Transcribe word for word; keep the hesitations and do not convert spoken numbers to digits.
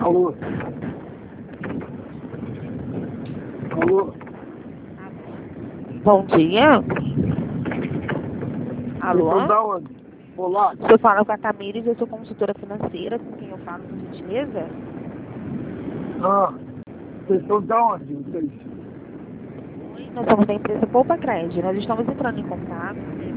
Alô? Alô? Bom dia. Alô? Alô? Da onde? Olá? Você fala com a Tamires, eu sou consultora financeira, com quem eu falo, por gentileza? Ah, vocês são da onde? Vocês? Oi, nós somos da empresa Poupa Crédito. Nós estamos entrando em contato